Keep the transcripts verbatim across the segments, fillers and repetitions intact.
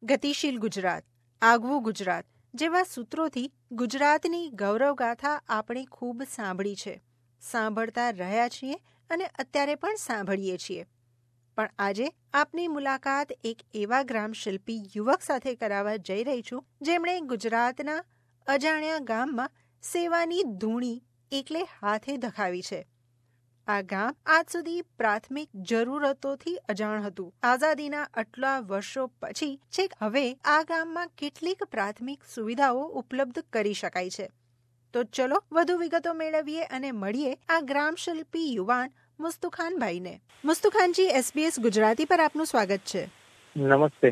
ગતિશીલ ગુજરાત, આગવું ગુજરાત જેવા સૂત્રોથી ગુજરાતની ગૌરવગાથા આપણે ખૂબ સાંભળી છે, સાંભળતા રહ્યા છીએ અને અત્યારે પણ સાંભળીએ છીએ. પણ આજે આપની મુલાકાત એક એવા ગ્રામશિલ્પી યુવક સાથે કરાવવા જઈ રહી છું, જેમણે ગુજરાતના અજાણ્યા ગામમાં સેવાની ધૂણી એકલે હાથે ધખાવી છે. આ ગામ આજ સુધી પ્રાથમિક જરૂરતોથી અજાણ હતું. આઝાદીના આટલા વર્ષો પછી છેક હવે આ ગામમાં કેટલીક પ્રાથમિક સુવિધાઓ ઉપલબ્ધ કરી શકાય છે. તો ચલો વધુ વિગતો મેળવીએ અને મળીએ આ ગ્રામશિલ્પી યુવાન મુસ્તુખાનભાઈને. મુસ્તુખાનજી, એસબીએસ ગુજરાતી પર આપનું સ્વાગત છે. નમસ્તે.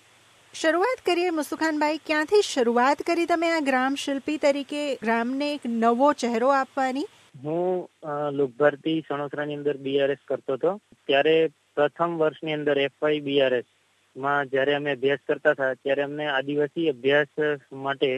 શરૂઆત કરીએ મુસ્તુખાનભાઈ, ક્યાંથી શરૂઆત કરી તમે આ ગ્રામશિલ્પી તરીકે ગ્રામને એક નવો ચહેરો આપવાની? હું લોકભારતી સણોસરાની અંદર બીઆરએસ કરતો હતો. ત્યારે પ્રથમ વર્ષની અંદર એફવાય બીઆરએસ માં જયારે અમે અભ્યાસ કરતા હતા ત્યારે અમને આદિવાસી અભ્યાસ માટે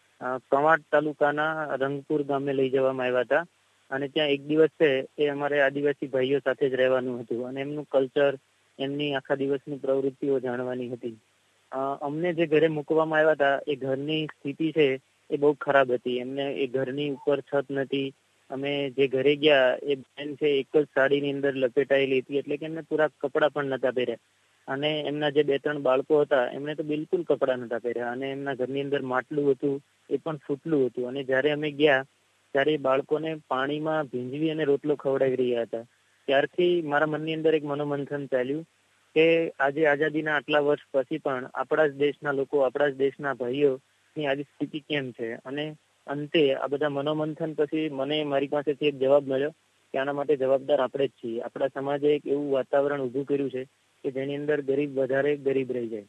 કવાંટ તાલુકાના રંગપુર ગામે લઈ જવામાં આવ્યા હતા. અને ત્યાં એક દિવસ છે એ અમારે આદિવાસી ભાઈઓ સાથે જ રહેવાનું હતું અને એમનું કલ્ચર, એમની આખા દિવસની પ્રવૃત્તિઓ જાણવાની હતી. અમને જે ઘરે મૂકવામાં આવ્યા હતા એ ઘરની સ્થિતિ છે એ બહુ ખરાબ હતી. એમને એ ઘરની ઉપર છત નથી. અમે જે ઘરે ગયા એ બેન છે એક જ સાડીની અંદર લપેટાયેલી હતી, એટલે કે એમને પૂરા કપડા પણ નતા પહેર્યા. અને એમના જે બે ત્રણ બાળકો હતા એમને તો બિલકુલ કપડા નતા પહેર્યા અને એમના ઘરની અંદર માટલું હતું એ પણ ફૂટલું હતું. અને જયારે અમે ગયા ત્યારે બાળકોને પાણીમાં ભીંજવી અને રોટલો ખવડાવી રહ્યા હતા. ત્યારથી મારા મનની અંદર એક મનોમંથન ચાલ્યું કે આજે આઝાદીના આટલા વર્ષ પછી પણ આપણા જ દેશના લોકો, આપણા જ દેશના ભાઈઓની આવી સ્થિતિ કેમ છે. અને અંતે આ બધા મનોમંથન પછી મને મારી પાસેથી એક જવાબ મળ્યો કે આના માટે જવાબદાર આપણે જ છીએ. આપણા સમાજે એક એવું વાતાવરણ ઊભું કર્યું છે કે જેની અંદર ગરીબ વધારે ગરીબ રહી જાય.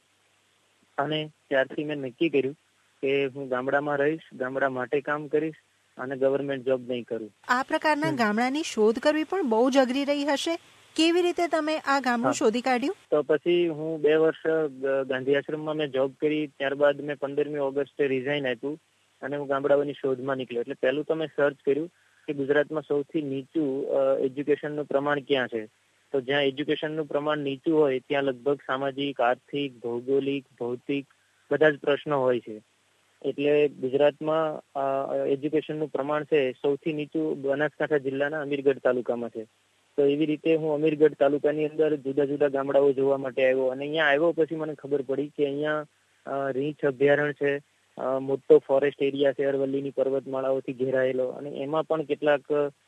અને ત્યારથી મેં નક્કી કર્યું કે હું ગામડામાં રહીશ, ગામડા માટે કામ કરીશ અને ગવર્મેન્ટ જોબ નહીં કરું. આ પ્રકારના ગામડાની શોધ કરવી પણ બહુ જ અઘરી રહી હશે. કેવી રીતે તમે આ ગામડું શોધી કાઢ્યું? તો પછી હું બે વર્ષ ગાંધી આશ્રમમાં મેં જોબ કરી. ત્યારબાદ મેં પંદરમી ઓગસ્ટે રિઝાઇન આપ્યું અને હું ગામડાઓની શોધમાં નીકળ્યો. એટલે પહેલું તો મેં સર્ચ કર્યું કે ગુજરાતમાં સૌથી નીચું એજ્યુકેશનનું પ્રમાણ ક્યાં છે. તો જ્યાં એજ્યુકેશનનું પ્રમાણ નીચું હોય ત્યાં લગભગ સામાજિક, આર્થિક, ભૌગોલિક, ભૌતિક બધા જ પ્રશ્નો હોય છે. એટલે ગુજરાતમાં એજ્યુકેશનનું પ્રમાણ છે સૌથી નીચું બનાસકાંઠા જિલ્લાના અમીરગઢ તાલુકામાં છે. તો એવી રીતે હું અમીરગઢ તાલુકાની અંદર જુદા જુદા ગામડાઓ જોવા માટે આવ્યો. અને અહીંયા આવ્યો પછી મને ખબર પડી કે અહીંયા રીંછ અભયારણ્ય છે, મોટો ફોરેસ્ટ એરિયા છે, અરવલ્લીની પર્વતમાળાઓથી ઘેરાયેલો, અને એમાં પણ કેટલાક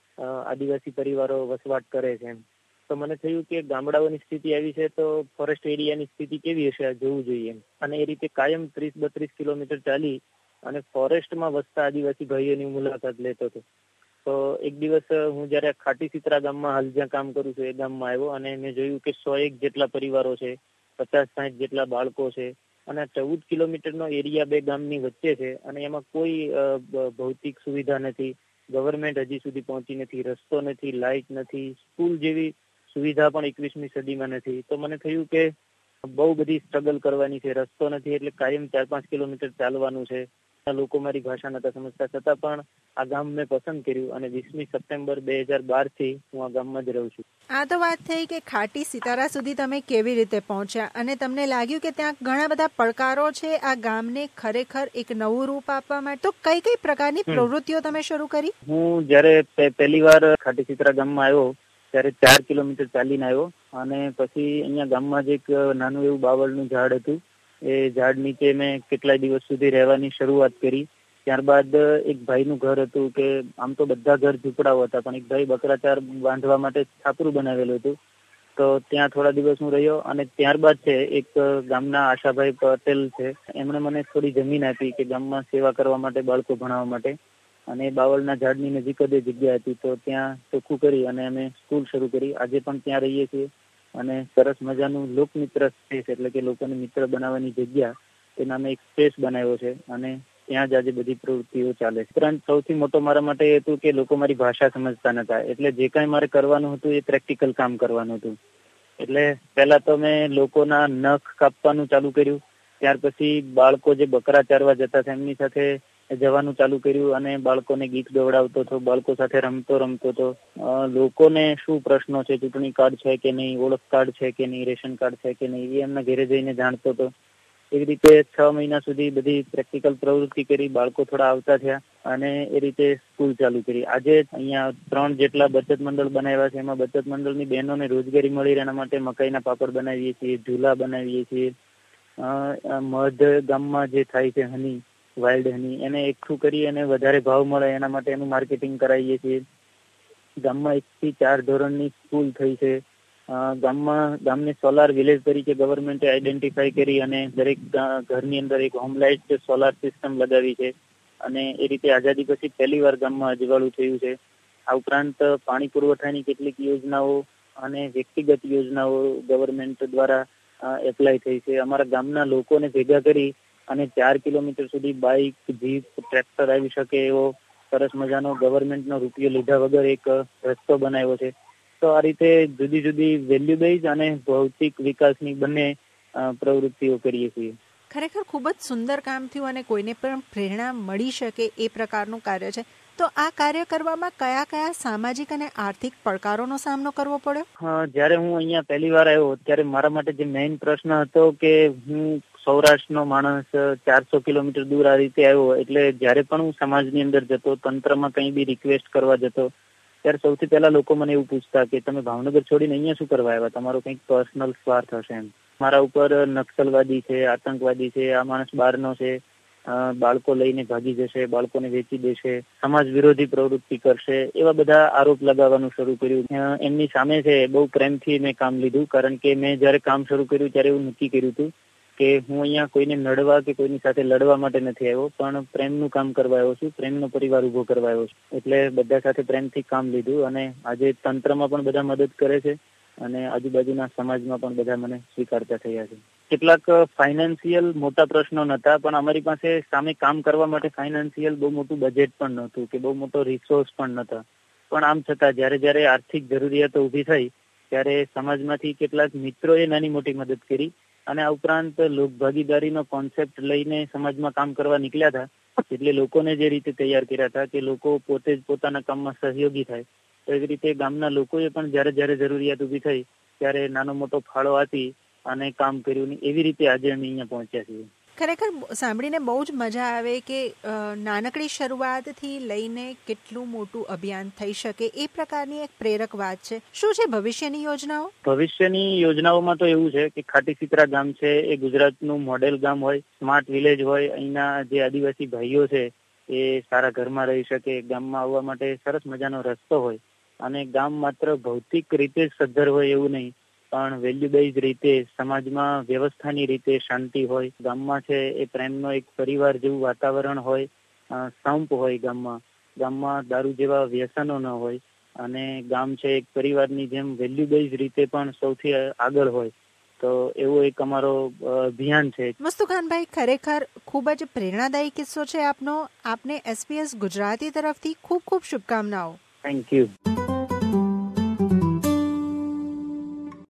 આદિવાસી પરિવારો વસવાટ કરે છે. તો મને થયું કે ગામડાઓની સ્થિતિ આવી છે તો ફોરેસ્ટ એરિયાની સ્થિતિ કેવી હશે આ જોવું જોઈએ. અને એ રીતે કાયમ ત્રીસ બત્રીસ કિલોમીટર ચાલી અને ફોરેસ્ટમાં વસતા આદિવાસી ભાઈઓની મુલાકાત લેતો હતો. તો એક દિવસ હું જયારે ખાટી સિતરા ગામમાં હાલ જ્યાં કામ કરું છું એ ગામમાં આવ્યો અને મેં જોયું કે સો એક જેટલા પરિવારો છે, પચાસ સાઠ જેટલા બાળકો છે અને ચૌદ કિલોમીટરનો એરિયા બે ગામની વચ્ચે છે અને એમાં કોઈ ભૌતિક સુવિધા નથી. ગવર્મેન્ટ હજી સુધી પહોંચી નથી, રસ્તો નથી, લાઇટ નથી, સ્કૂલ જેવી સુવિધા પણ એકવીસમી સદીમાં નથી. તો મને થયું કે બહુ બધી સ્ટ્રગલ કરવાની છે. રસ્તો નથી એટલે કાયમ ચાર પાંચ કિલોમીટર ચાલવાનું છે. લોકો મારી ભાષા નતા સમજતા, છતાં પણ આ ગામ મેં પસંદ કર્યું અને વીસમી સપ્ટેમ્બર બે હજાર બાર થી હું આ ગામમાં જ રહું છું. આ તો વાત થઈ કે ખાટી સિતારા સુધી તમે કેવી રીતે પહોંચ્યા અને તમને લાગ્યું કે ત્યાં ઘણા બધા પડકારો છે આ ગામને ખરેખર એક નવું રૂપ આપવા માટે. તો કઈ કઈ પ્રકારની પ્રવૃત્તિઓ તમે શરૂ કરી? હું જયારે પહેલી વાર ખાટી સિતરા ગામમાં આવ્યો ત્યારે ચાર કિલોમીટર ચાલીને આવ્યો અને પછી અહીંયા ગામમાં જ એક નાનું એવું બાવળનું ઝાડ હતું. એ ઝાડ નીચે મેં કેટલાય દિવસ સુધી રહેવાની શરૂઆત કરી. ત્યારબાદ એક ભાઈનું ઘર હતું કે આમ તો બધા ઘર ઝૂંપડાઓ હતા પણ એક ભાઈ બકરાચાર બાંધવા માટે છાપરું બનાવેલું હતું. તો ત્યાં થોડા દિવસ હું રહ્યો અને ત્યારબાદ છે એક ગામના આશાભાઈ પટેલ છે, એમણે મને થોડી જમીન આપી કે ગામમાં સેવા કરવા માટે, બાળકો ભણાવવા માટે. અને બાવળના ઝાડની નજીક જ જગ્યા હતી તો ત્યાં ચોખ્ખું કરી અને અમે સ્કૂલ શરૂ કરી. આજે પણ ત્યાં રહીએ છીએ અને સરસ મજાનું લોકમિત્ર સ્પેસ એટલે કે લોકોને મિત્ર બનાવવાની જગ્યા તેના મેં એક સ્પેસ બનાવ્યો છે અને ત્યાં જ આજે બધી પ્રવૃત્તિઓ ચાલે છે. ઉપરાંત સૌથી મોટો મારા માટે એ હતું કે લોકો મારી ભાષા સમજતા નતા, એટલે જે કાંઈ મારે કરવાનું હતું એ પ્રેક્ટિકલ કામ કરવાનું હતું. એટલે પહેલા તો મેં લોકોના નખ કાપવાનું ચાલુ કર્યું. ત્યાર પછી બાળકો જે બકરા ચારવા જતા હતા એમની સાથે જવાનું ચાલુ કર્યું અને બાળકોને ગીત ગવડાવતો હતો, બાળકો સાથે રમતો રમતો હતો. લોકોને શું પ્રશ્નો છે, ચૂંટણી કાર્ડ છે કે નહીં, ઓળખ કાર્ડ છે કે નહીં, રેશન કાર્ડ છે કે નહીં, એ એમના ઘરે જઈને જાણતો હતો. એવી રીતે છ મહિના સુધી બધી પ્રેક્ટિકલ પ્રવૃત્તિ કરી, બાળકો થોડા આવતા થયા અને એ રીતે સ્કૂલ ચાલુ કરી. આજે અહીંયા ત્રણ જેટલા બચત મંડળ બનાવ્યા છે. એમાં બચત મંડળની બહેનોને રોજગારી મળી રહે એના માટે મકાઈના પાપડ બનાવીએ છીએ, ઝૂલા બનાવીએ છીએ. મધ ગામમાં જે થાય છે હની, વાઇલ્ડ હની, એને એકઠું કરી અને વધારે ભાવ મળે એના માટે એનું માર્કેટિંગ કરાવીએ છીએ. ગામમાં એક થી ચાર ધોરણની સ્કૂલ થઈ છે. ગામમાં ગામને સોલાર વિલેજ તરીકે ગવર્મેન્ટે આઈડેન્ટિફાઈ કરી અને દરેક ઘરની અંદર એક હોમલાઇટ સોલાર સિસ્ટમ લગાવી છે અને એ રીતે આઝાદી પછી પહેલી વાર ગામમાં અજવાળું થયું છે. આ ઉપરાંત પાણી પુરવઠાની કેટલીક યોજનાઓ અને વ્યક્તિગત યોજનાઓ ગવર્મેન્ટ દ્વારા એપ્લાય થઈ છે. અમારા ગામના લોકોને ભેગા કરી અને ચાર કિલોમીટર સુધી બાઇક, જીપ, ટ્રેક્ટર આવી શકે એવો સરસ મજાનો ગવર્મેન્ટનો રૂપિયો લીધા વગર એક રસ્તો બનાવ્યો છે. તો આ રીતે જુદી જુદી વેલ્યુ બેઝ અને ભૌતિક વિકાસની બંને પ્રવૃત્તિઓ કરીએ છીએ. ખરેખર ખૂબ જ સુંદર કામ થયું અને કોઈને પણ પ્રેરણા મળી શકે એ પ્રકારનું કાર્ય છે. તો આ કાર્ય કરવામાં કયા કયા સામાજિક અને આર્થિક પડકારોનો સામનો કરવો પડ્યો? હા, જ્યારે હું અહીંયા પહેલી વાર આવ્યો ત્યારે મારા માટે જે મેઇન પ્રશ્ન હતો કે હું સૌરાષ્ટ્રનો માણસ ચારસો કિલોમીટર દૂર આ રીતે આવ્યો, એટલે જ્યારે પણ હું સમાજની અંદર જતો, તંત્રમાં કંઈ બી રિક્વેસ્ટ કરવા જતો, ત્યારે સૌથી પહેલા લોકો મને એવું પૂછતા કે તમે ભાવનગર છોડીને અહીંયા શું કરવા આવ્યા, તમારો કંઈક પર્સનલ સ્વાર્થ હશે એમ. મારા ઉપર નક્સલવાદી છે, આતંકવાદી છે, આ માણસ બહારનો છે, બાળકો લઈને ભાગી જશે, બાળકોને વેચી દેશે, સમાજ વિરોધી પ્રવૃત્તિ કરશે, એવા બધા આરોપ લગાવવાનું શરૂ કર્યું. એમની સામે છે બહુ પ્રેમથી મેં કામ લીધું, કારણ કે મેં જયારે કામ શરૂ કર્યું ત્યારે એવું નક્કી કર્યું હતું કે હું અહીંયા કોઈને નડવા કે કોઈની સાથે લડવા માટે નથી આવ્યો, પણ પ્રેમનું કામ કરવા આવ્યો છું, પ્રેમનો પરિવાર ઉભો કરવા આવ્યો છું. એટલે બધા સાથે પ્રેમથી કામ લીધું અને આજે તંત્રમાં પણ બધા મદદ કરે છે અને આજુબાજુના સમાજમાં પણ બધા મને સ્વીકારતા થયા છે. કેટલાક ફાઇનાન્શિયલ મોટા પ્રશ્નો નહોતા, પણ અમારી પાસે સામે કામ કરવા માટે ફાઇનાન્શિયલ બહુ મોટું બજેટ પણ નહોતું કે બહુ મોટો રિસોર્સ પણ નહોતા. પણ આમ છતાં જયારે જયારે આર્થિક જરૂરિયાતો ઊભી થઈ ત્યારે સમાજમાંથી કેટલાક મિત્રોએ નાની મોટી મદદ કરી અને આ ઉપરાંત લોકભાગીદારીનો કોન્સેપ્ટ લઈને સમાજમાં કામ કરવા નીકળ્યા હતા. એટલે લોકોને જે રીતે તૈયાર કર્યા હતા કે લોકો પોતે જ પોતાના કામમાં સહયોગી થાય, તો એવી રીતે ગામના લોકોએ પણ જયારે જયારે જરૂરિયાત ઊભી થઈ ત્યારે નાનો મોટો ફાળો આપી અને કામ કર્યું. એવી રીતે આજે અમે અહીંયા પહોંચ્યા છીએ. ખરેખર સાંભળીને બહુ જ મજા આવે કે નાનકડી શરૂઆતથી લઈને કેટલું મોટું અભિયાન થઈ શકે એ પ્રકારની એક પ્રેરક વાત છે. શું છે ભવિષ્યની યોજનાઓ? ભવિષ્યની યોજનાઓમાં તો એવું છે કે ખાટી સિતરા ગામ છે એ ગુજરાતનું મોડેલ ગામ હોય, સ્માર્ટ વિલેજ હોય, અહીંના જે આદિવાસી ભાઈઓ છે એ સારા ઘરમાં રહી શકે, ગામમાં આવવા માટે સરસ મજાનો રસ્તો હોય અને ગામ માત્ર ભૌતિક રીતે જ સદ્ધર હોય એવું નહીં, પણ વેલ્યુ બેઝ રીતે સમાજમાં વ્યવસ્થાની રીતે શાંતિ હોય, ગામમાં છે એ પ્રેમનો એક પરિવાર જેવું વાતાવરણ હોય, સંપ હોય ગામમાં, ગામમાં દારૂ જેવા વ્યસનો ન હોય અને ગામ છે એક પરિવારની જેમ વેલ્યુ બેઝ રીતે પણ સૌથી આગળ હોય. તો એવો એક અમારો અભિયાન છે. મુસ્તુખાનભાઈ, ખરેખર ખૂબ જ પ્રેરણાદાયી કિસ્સો છે આપનો. આપને એસબીએસ ગુજરાતી તરફથી ખૂબ ખૂબ શુભકામનાઓ. Thank you.